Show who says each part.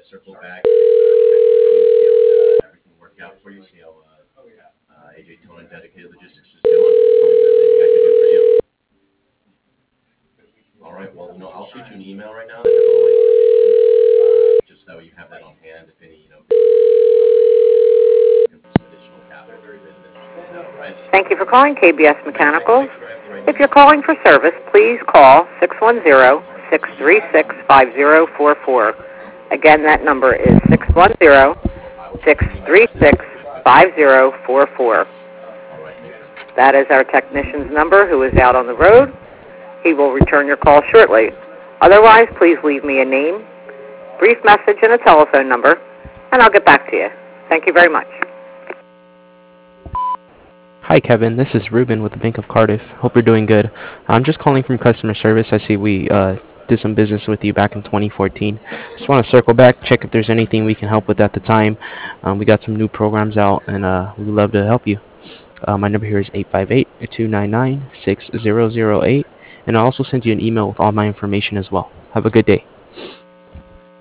Speaker 1: circle back and see how everything worked out for you. See how AJ Tone and Dedicated Logistics is doing. If there's anything I can do for you. All right. Well, I'll shoot you an email right now that has all my information, just so you have that on hand if any, looking for some additional capital for your business. All right.
Speaker 2: Thank you for calling KBS Mechanicals.
Speaker 1: Make sure I have the right
Speaker 2: If
Speaker 1: number.
Speaker 2: you're calling for service, please call 610-636-5044. Again, that number is 610-636-5044. That is our technician's number who is out on the road. He will return your call shortly. Otherwise, please leave me a name, brief message, and a telephone number, and I'll get back to you. Thank you very much.
Speaker 3: Hi, Kevin. This is Ruben with the Bank of Cardiff. Hope you're doing good. I'm just calling from customer service. I see we did some business with you back in 2014. Just want to circle back, check if there's anything we can help with at the time. We got some new programs out, and we'd love to help you. My number here is 858-299-6008, and I'll also send you an email with all my information as well. Have a good day.